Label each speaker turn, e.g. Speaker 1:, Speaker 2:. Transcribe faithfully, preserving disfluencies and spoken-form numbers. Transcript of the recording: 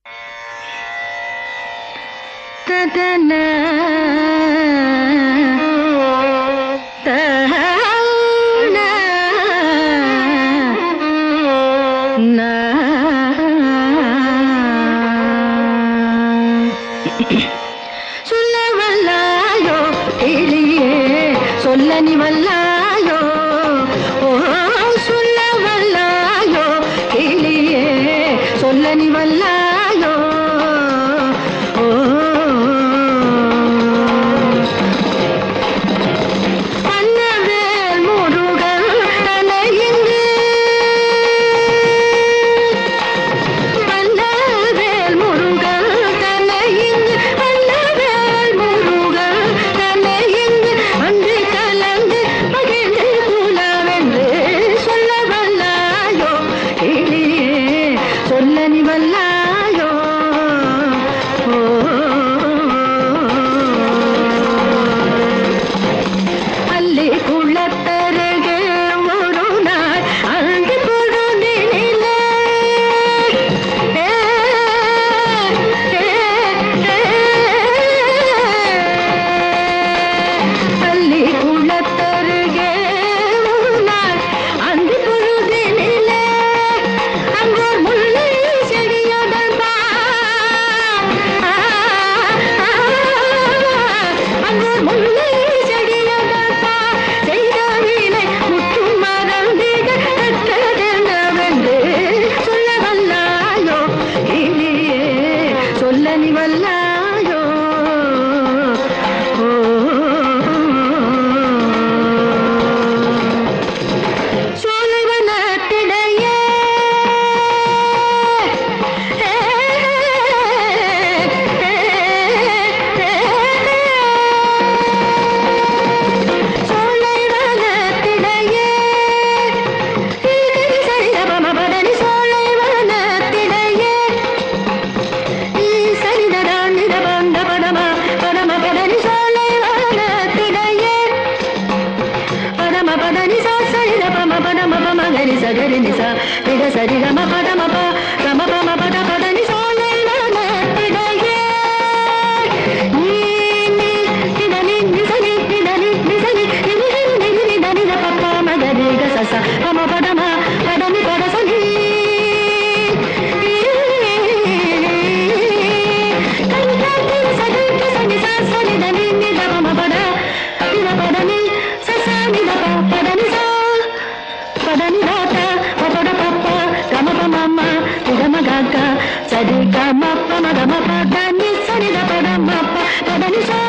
Speaker 1: ததன தஹன ந சொல்ல வல்லாயோ கிளியே சொல்ல நீ வல்லாயோ ஓ சொல்ல வல்லாயோ கிளியே சொல்ல நீ வல்லாயோ ஓ அன்னவேல் முருகன் தலையிங்கு அன்னவேல் முருகன் தலையிங்கு அன்னவேல் முருகன் தலையிங்கு அன்று கலந்து மகிழ்ந்து குலவென்று சொல்ல வல்லாயோ கிளியே சொல்ல நீ வல்லாயோ ஓ அல்லி குளத்தருகே ஒரு நாள் அங்கு பொழுதினிலே ஏ, ஏ, ஏ. அல்லி குளத்தருகே ஒரு நாள் அங்கு பொழுதினிலே அங்கோர் முல்லை செடியுடன் அங்கோர் முல்லை செடியுடன் செய்த வீணை முற்றும் மறந்திட கற்றதென்னவென்று சொல்ல வல்லாயோ கிளியே சொல்ல நீ வல்லாயோ ஓ சோலைவனத்திடையே சோலைவனத்திடையே சரிதபமபதனி சோலைவனத்திடையே சரிதடானிதபந்த பதம பதமபதனி சோலைவனத்திடையே பதம பதனி சா சரித பம பதம பம கரி சகரி நிசா நித சரி ரம பதம ப ரம பம பத பதனி சோலைவனத்திடையே நீ நீ நிதனி நிசனி நிதனி நிசனி நினி நினி நிதனி த பப்ப மகரி கசச பம பதம பதமி பதசனி கண்காத்தி சகி கிசனி சா சனி தனி நித பம பத நித பதனி சசா நித ப பதனி சா பதனி ராத பபட பப்ப கம பமம நிதம கக சரி கம பம கம பதனி சனி த பதம ப பதனி சா